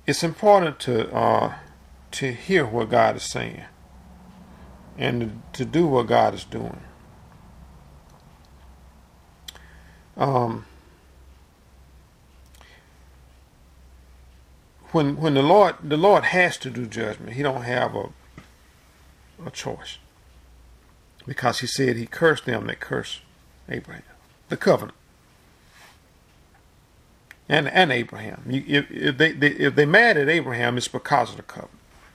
it's important to hear what God is saying and to do what God is doing. When the Lord has to do judgment, He don't have a choice, because He said He cursed them that curse Abraham, the covenant, and Abraham. If they mad at Abraham, it's because of the covenant.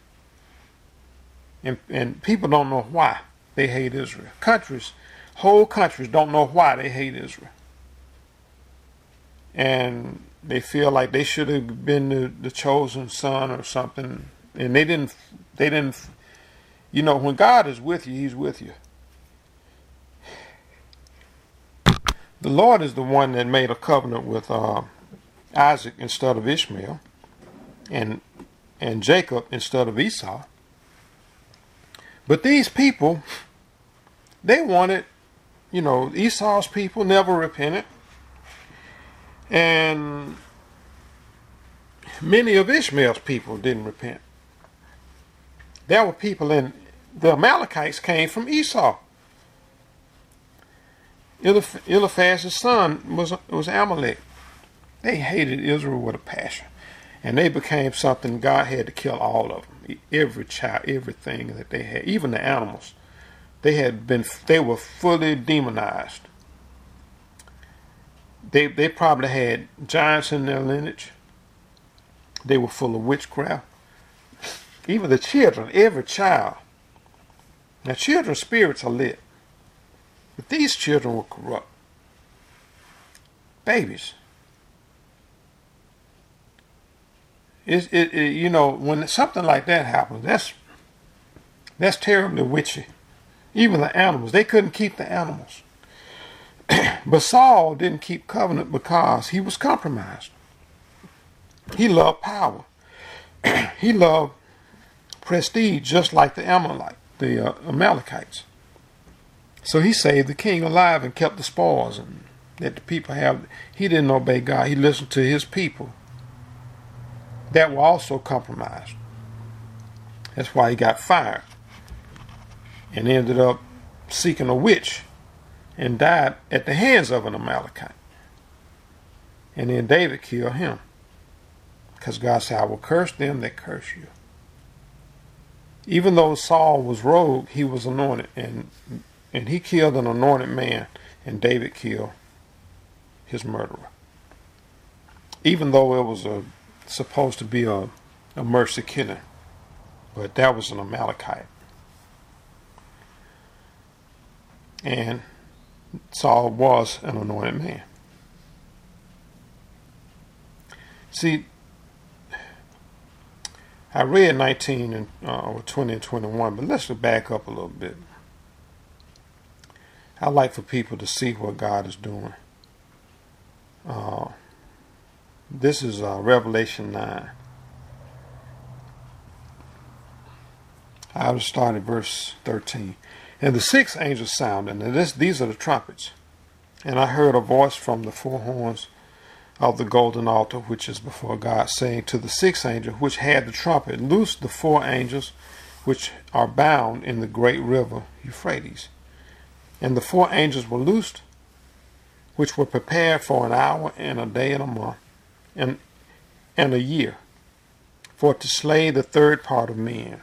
And people don't know why they hate Israel. Whole countries don't know why they hate Israel. And they feel like they should have been the chosen son or something. And they didn't, you know, when God is with you, He's with you. The Lord is the one that made a covenant with Isaac instead of Ishmael, and Jacob instead of Esau. But these people, they wanted, you know, Esau's people never repented. And many of Ishmael's people didn't repent. There were people the Amalekites came from Esau. Eliphaz's son was Amalek. They hated Israel with a passion. And they became something God had to kill all of them. Every child, everything that they had, even the animals. They were fully demonized. They probably had giants in their lineage. They were full of witchcraft. Even the children, every child. Now, children's spirits are lit. But these children were corrupt. Babies. You know, when something like that happens, that's terribly witchy. Even the animals, they couldn't keep the animals. But Saul didn't keep covenant because he was compromised. He loved power. He loved prestige, just like the Amalekites. So he saved the king alive and kept the spoils and that the people have. He didn't obey God. He listened to his people that were also compromised. That's why he got fired and ended up seeking a witch and died at the hands of an Amalekite. And then David killed him, because God said, I will curse them that curse you. Even though Saul was rogue, he was anointed, and he killed an anointed man, and David killed his murderer. Even though it was supposed to be a mercy killing, but that was an Amalekite. And Saul was an anointed man. See, I read 19 and 20 and 21, but let's back up a little bit. I like for people to see what God is doing. This is Revelation 9. I'll start at verse 13. And the sixth angel sounded, and these are the trumpets. And I heard a voice from the four horns of the golden altar, which is before God, saying to the sixth angel, which had the trumpet, loose the four angels which are bound in the great river Euphrates. And the four angels were loosed, which were prepared for an hour and a day and a month, and a year, for to slay the third part of men.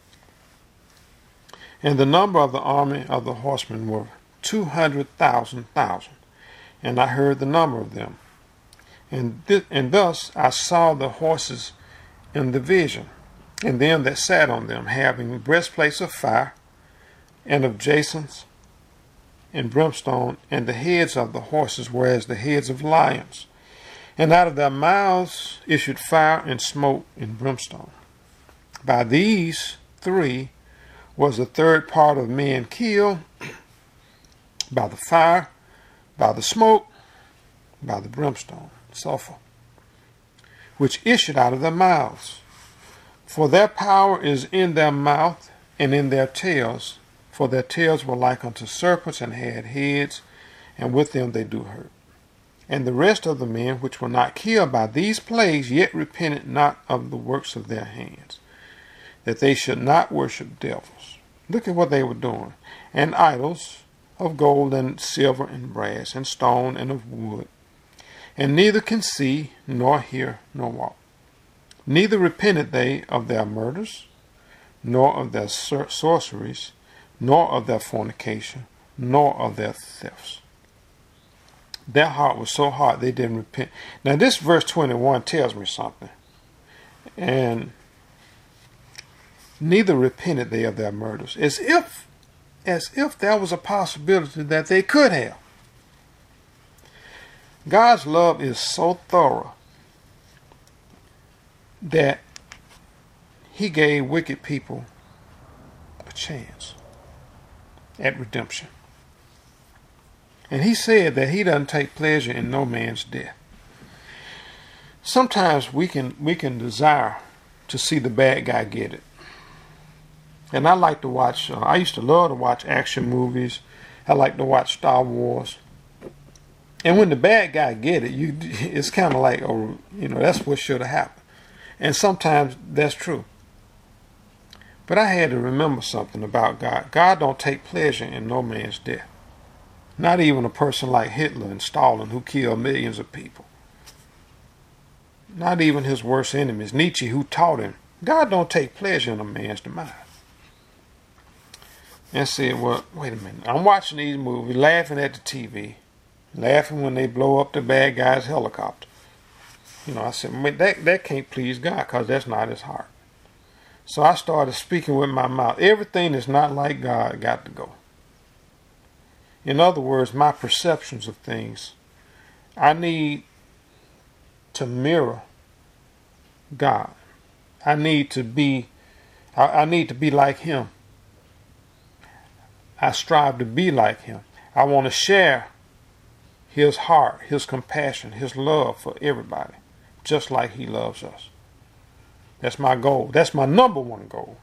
And the number of the army of the horsemen were 200,000. And I heard the number of them. And thus I saw the horses in the vision, and them that sat on them, having breastplates of fire, and of jacinth, and brimstone, and the heads of the horses were as the heads of lions. And out of their mouths issued fire and smoke and brimstone. By these three was the third part of men killed, by the fire, by the smoke, by the brimstone, sulfur, which issued out of their mouths. For their power is in their mouth and in their tails, for their tails were like unto serpents and had heads, and with them they do hurt. And the rest of the men which were not killed by these plagues yet repented not of the works of their hands, that they should not worship devils. Look at what they were doing. And idols of gold and silver and brass and stone and of wood. And neither can see, nor hear, nor walk. Neither repented they of their murders, nor of their sorceries, nor of their fornication, nor of their thefts. Their heart was so hard they didn't repent. Now this verse 21 tells me something. And neither repented they of their murders. As if there was a possibility that they could have. God's love is so thorough that he gave wicked people a chance at redemption. And he said that he doesn't take pleasure in no man's death. Sometimes we can desire to see the bad guy get it. And I like to watch, I used to love to watch action movies. I like to watch Star Wars. And when the bad guy get it, it's kind of like, oh, that's what should have happened. And sometimes that's true. But I had to remember something about God. God don't take pleasure in no man's death. Not even a person like Hitler and Stalin who killed millions of people. Not even his worst enemies, Nietzsche, who taught him. God don't take pleasure in a man's demise. And said, well, wait a minute. I'm watching these movies, laughing at the TV, laughing when they blow up the bad guy's helicopter. I said, that can't please God because that's not his heart. So I started speaking with my mouth. Everything that's not like God got to go. In other words, my perceptions of things, I need to mirror God. I need to be like him. I strive to be like him. I want to share his heart, his compassion, his love for everybody, just like he loves us. That's my goal. That's my number one goal.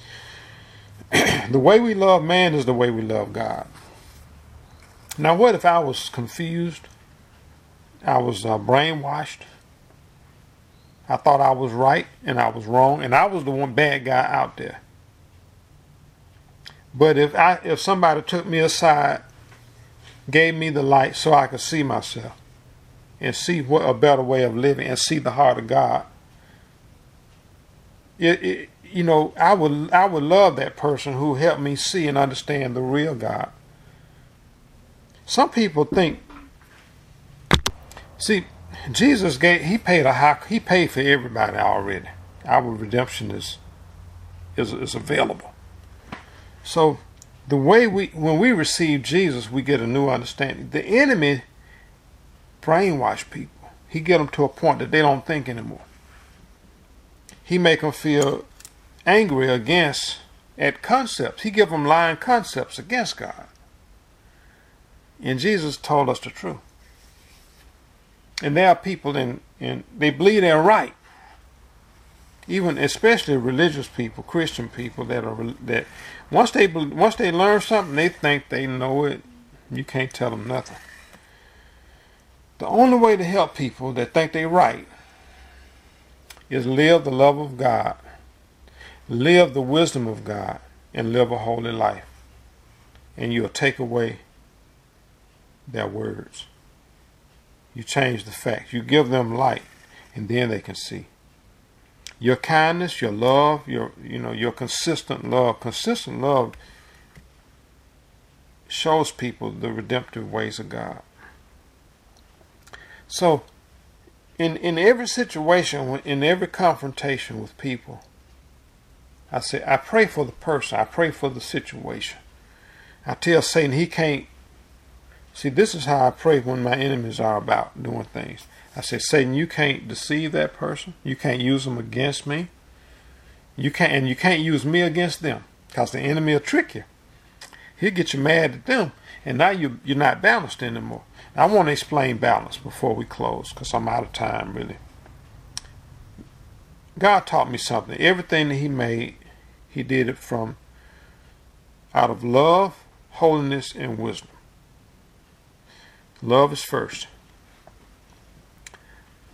The way we love man is the way we love God. Now, what if I was confused? I was brainwashed. I thought I was right and I was wrong, and I was the one bad guy out there. But if somebody took me aside, gave me the light so I could see myself and see what a better way of living and see the heart of God, I would love that person who helped me see and understand the real God. Some people think, see, Jesus he paid for everybody already. Our redemption is available. So the way when we receive Jesus, we get a new understanding. The enemy brainwash people. He get them to a point that they don't think anymore. He make them feel angry at concepts. He give them lying concepts against God. And Jesus told us the truth. And there are people and they believe they're right. Even especially religious people, Christian people that once they learn something, they think they know it. You can't tell them nothing. The only way to help people that think they're right is live the love of God, live the wisdom of God, and live a holy life. And you'll take away their words. You change the facts. You give them light, and then they can see. Your kindness, your love, your consistent love. Consistent love shows people the redemptive ways of God. So, in every situation, in every confrontation with people, I say, I pray for the person. I pray for the situation. I tell Satan he can't. See, this is how I pray when my enemies are about doing things. I say, Satan, you can't deceive that person. You can't use them against me. You can't use me against them, because the enemy will trick you. He'll get you mad at them, and now you're not balanced anymore. Now, I want to explain balance before we close, because I'm out of time, really. God taught me something. Everything that he made, he did it out of love, holiness, and wisdom. Love is first.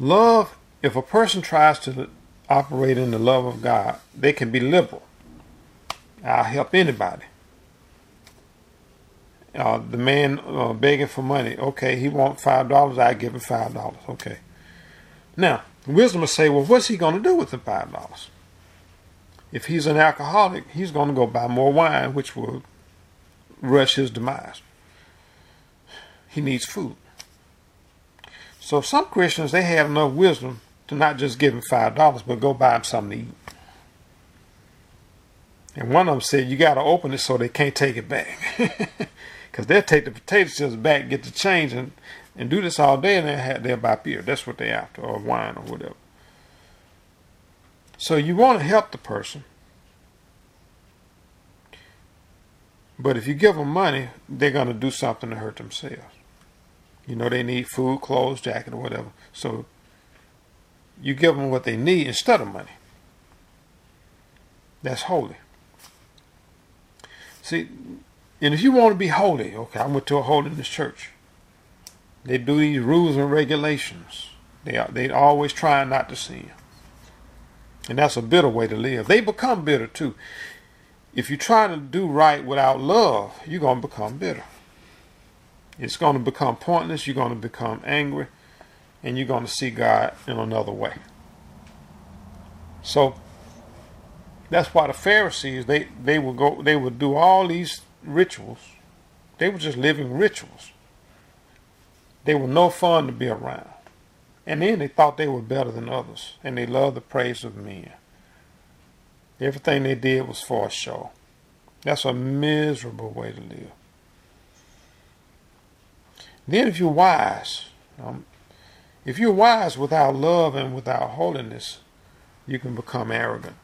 Love, if a person tries to operate in the love of God, they can be liberal. I'll help anybody. The man begging for money. Okay, he wants $5. I give him $5. Okay. Now, wisdom will say, well, what's he going to do with the $5? If he's an alcoholic, he's going to go buy more wine, which will rush his demise. He needs food. So some Christians, they have enough wisdom to not just give him $5, but go buy him something to eat. And one of them said, you got to open it so they can't take it back. Because they'll take the potato chips back, get the change, and do this all day, and they'll buy beer. That's what they're after, or wine, or whatever. So you want to help the person. But if you give them money, they're going to do something to hurt themselves. You know, they need food, clothes, jacket, or whatever. So you give them what they need instead of money. That's holy. See, and if you want to be holy, okay, I went to a holiness church. They do these rules and regulations. They always try not to sin. And that's a bitter way to live. They become bitter too. If you try to do right without love, you're going to become bitter. It's going to become pointless. You're going to become angry. And you're going to see God in another way. So that's why the Pharisees, they would do all these rituals. They were just living rituals. They were no fun to be around. And then they thought they were better than others. And they loved the praise of men. Everything they did was for a show. That's a miserable way to live. Then if you're wise without love and without holiness, you can become arrogant.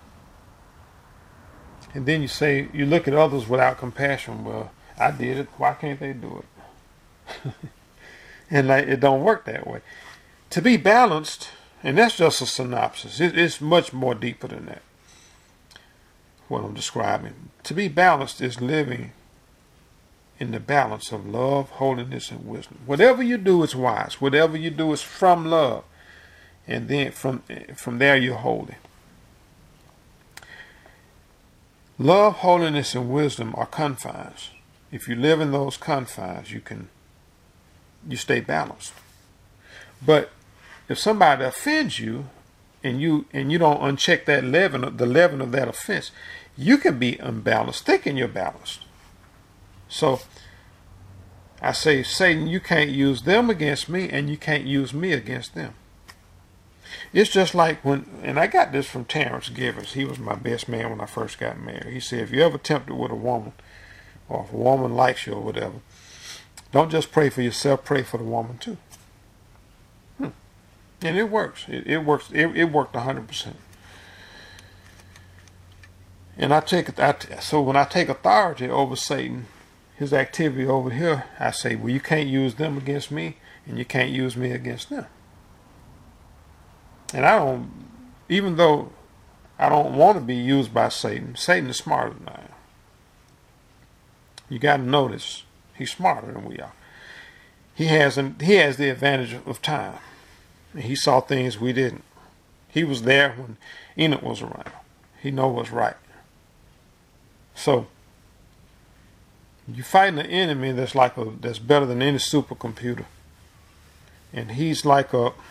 And then you look at others without compassion. Well, I did it. Why can't they do it? And it don't work that way. To be balanced, and that's just a synopsis. It's much more deeper than that. What I'm describing. To be balanced is living in the balance of love, holiness, and wisdom. Whatever you do is wise. Whatever you do is from love. And then from there you're holy. Love, holiness, and wisdom are confines. If you live in those confines, you stay balanced. But if somebody offends you and you don't uncheck the leaven of that offense, you can be unbalanced, thinking you're balanced. So I say, Satan, you can't use them against me, and you can't use me against them. It's just like and I got this from Terrence Givers. He was my best man when I first got married. He said, if you're ever tempted with a woman, or if a woman likes you or whatever, don't just pray for yourself, pray for the woman too. And it works. It works. It worked 100%. And so when I take authority over Satan, his activity over here, I say, well, you can't use them against me, and you can't use me against them. And even though I don't want to be used by Satan, Satan is smarter than I am. You got to notice, he's smarter than we are. He has the advantage of time. He saw things we didn't. He was there when Enoch was around. He knows what's right. So you're fighting an enemy that's better than any supercomputer. And he's like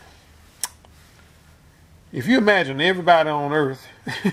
if you imagine everybody on earth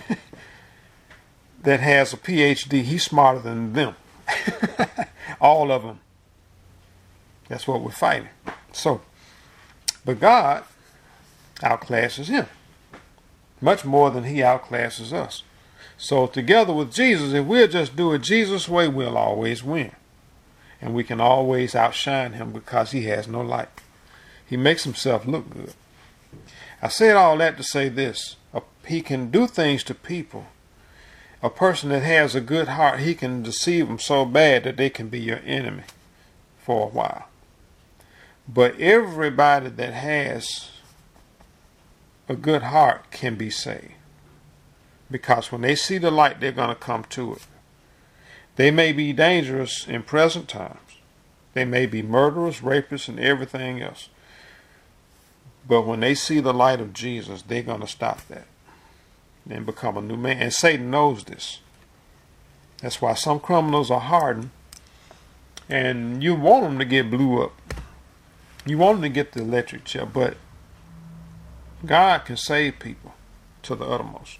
that has a PhD, he's smarter than them. All of them. That's what we're fighting. So, but God outclasses him much more than he outclasses us. So together with Jesus, if we'll just do it Jesus' way, we'll always win. And we can always outshine him because he has no light. He makes himself look good. I said all that to say this. He can do things to people. A person that has a good heart, he can deceive them so bad that they can be your enemy for a while. But everybody that has a good heart can be saved. Because when they see the light, they're going to come to it. They may be dangerous in present times. They may be murderers, rapists, and everything else. But when they see the light of Jesus, they're going to stop that and become a new man. And Satan knows this. That's why some criminals are hardened. And you want them to get blew up. You want them to get the electric chair. But God can save people to the uttermost.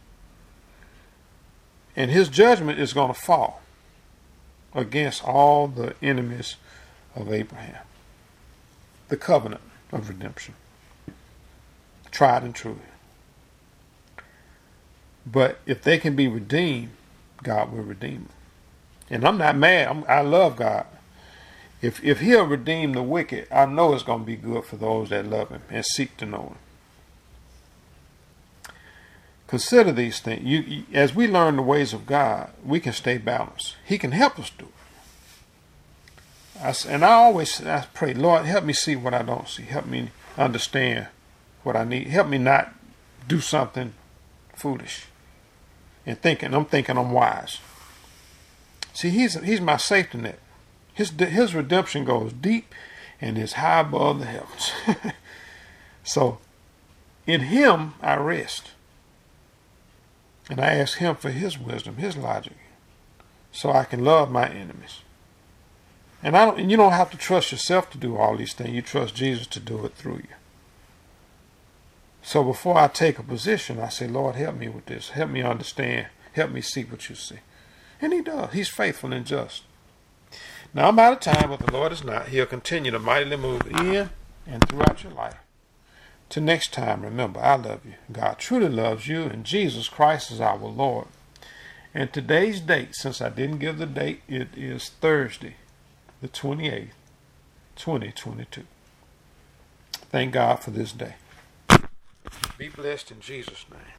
And his judgment is going to fall against all the enemies of Abraham. The covenant of redemption. Tried and true. But if they can be redeemed, God will redeem them. And I'm not mad. I love God. If he'll redeem the wicked, I know it's going to be good for those that love him and seek to know him. Consider these things. As we learn the ways of God, we can stay balanced. He can help us do it. I pray, Lord, help me see what I don't see. Help me understand what I need. Help me not do something foolish and I'm thinking I'm wise. See, he's my safety net. His redemption goes deep and is high above the heavens. So in him I rest. And I ask him for his wisdom, his logic, so I can love my enemies. And you don't have to trust yourself to do all these things. You trust Jesus to do it through you. So before I take a position, I say, Lord, help me with this. Help me understand. Help me see what you see. And he does. He's faithful and just. Now I'm out of time, but the Lord is not. He'll continue to mightily move in and throughout your life. Till next time, remember, I love you. God truly loves you, and Jesus Christ is our Lord. And today's date, since I didn't give the date, it is Thursday, the 28th, 2022. Thank God for this day. Be blessed in Jesus' name.